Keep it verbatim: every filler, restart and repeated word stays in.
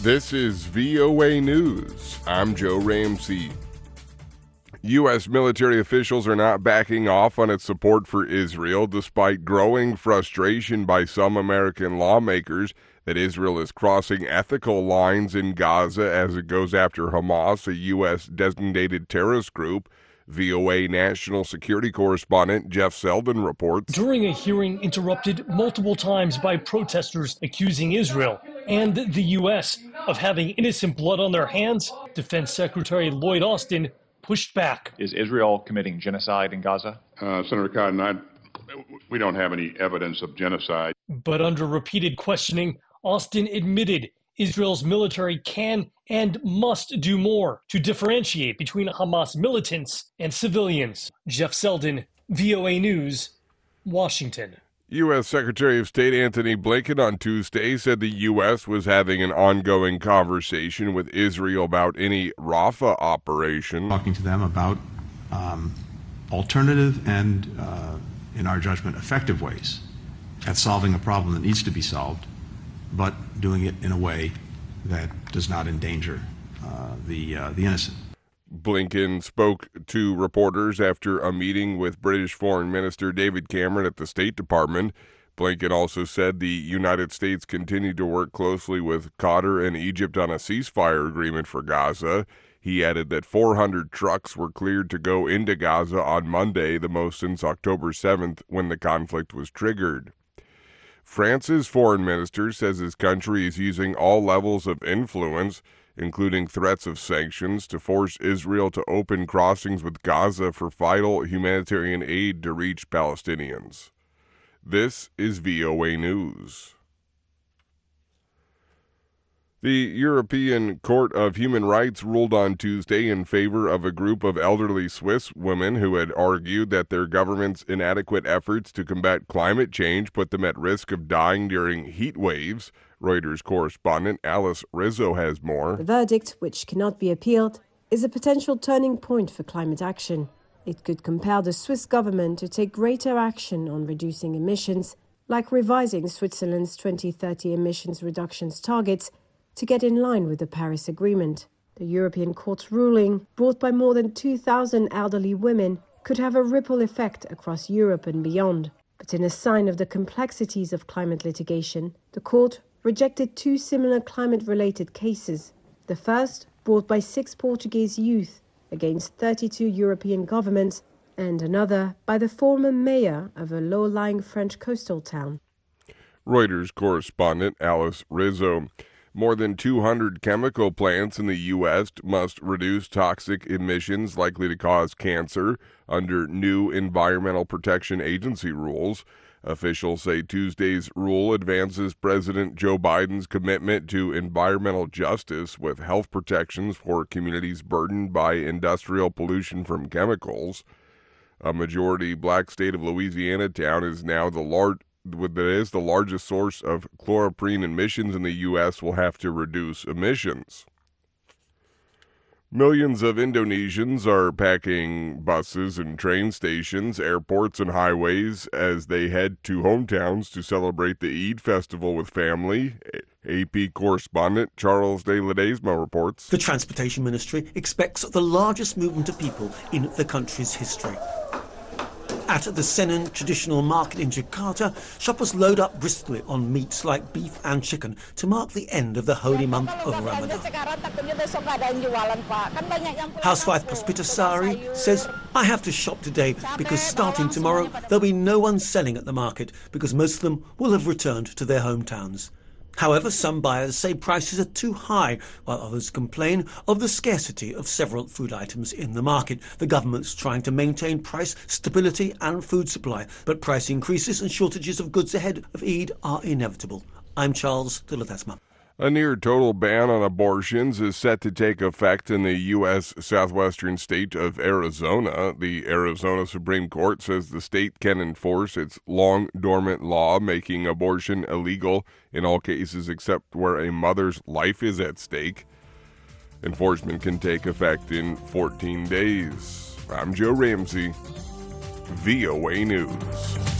This is V O A News. I'm Joe Ramsey. U S military officials are not backing off on its support for Israel, despite growing frustration by some American lawmakers that Israel is crossing ethical lines in Gaza as it goes after Hamas, a U S-designated terrorist group. V O A national security correspondent Jeff Selden reports. During a hearing interrupted multiple times by protesters accusing Israel and the U S of having innocent blood on their hands, Defense Secretary Lloyd Austin pushed back. Is Israel committing genocide in Gaza? Uh, Senator Cotton, I, we don't have any evidence of genocide. But under repeated questioning, Austin admitted Israel's military can and must do more to differentiate between Hamas militants and civilians. Jeff Selden, V O A News, Washington. U S. Secretary of State Antony Blinken on Tuesday said the U S was having an ongoing conversation with Israel about any Rafah operation. Talking to them about um, alternative and, uh, in our judgment, effective ways at solving a problem that needs to be solved, but doing it in a way that does not endanger uh, the uh, the innocent. Blinken spoke to reporters after a meeting with British Foreign Minister David Cameron at the State Department. Blinken also said the United States continued to work closely with Qatar and Egypt on a ceasefire agreement for Gaza. He added that four hundred trucks were cleared to go into Gaza on Monday, the most since October seventh, when the conflict was triggered. France's foreign minister says his country is using all levels of influence, including threats of sanctions, to force Israel to open crossings with Gaza for vital humanitarian aid to reach Palestinians. This is V O A News. The European Court of Human Rights ruled on Tuesday in favor of a group of elderly Swiss women who had argued that their government's inadequate efforts to combat climate change put them at risk of dying during heat waves. Reuters correspondent Alice Rizzo has more. The verdict, which cannot be appealed, is a potential turning point for climate action. It could compel the Swiss government to take greater action on reducing emissions, like revising Switzerland's twenty thirty emissions reductions targets to get in line with the Paris Agreement. The European Court's ruling, brought by more than two thousand elderly women, could have a ripple effect across Europe and beyond. But in a sign of the complexities of climate litigation, the court rejected two similar climate-related cases. The first, brought by six Portuguese youth against thirty-two European governments, and another by the former mayor of a low-lying French coastal town. Reuters correspondent Alice Rizzo. More than two hundred chemical plants in the U S must reduce toxic emissions likely to cause cancer under new Environmental Protection Agency rules. Officials say Tuesday's rule advances President Joe Biden's commitment to environmental justice with health protections for communities burdened by industrial pollution from chemicals. A majority black state of Louisiana town is now the large that is the largest source of chloroprene emissions in the U S will have to reduce emissions. Millions of Indonesians are packing buses and train stations, airports, and highways as they head to hometowns to celebrate the Eid festival with family. A P correspondent Charles de Ledesma reports. The Transportation Ministry expects the largest movement of people in the country's history. At the Senen traditional market in Jakarta, shoppers load up briskly on meats like beef and chicken to mark the end of the holy month of Ramadan. Housewife Puspitasari says, "I have to shop today because starting tomorrow there'll be no one selling at the market because most of them will have returned to their hometowns." However, some buyers say prices are too high, while others complain of the scarcity of several food items in the market. The government's trying to maintain price stability and food supply, but price increases and shortages of goods ahead of Eid are inevitable. I'm Charles de Ledesma. A near-total ban on abortions is set to take effect in the U S southwestern state of Arizona. The Arizona Supreme Court says the state can enforce its long-dormant law making abortion illegal in all cases except where a mother's life is at stake. Enforcement can take effect in fourteen days. I'm Joe Ramsey, V O A News.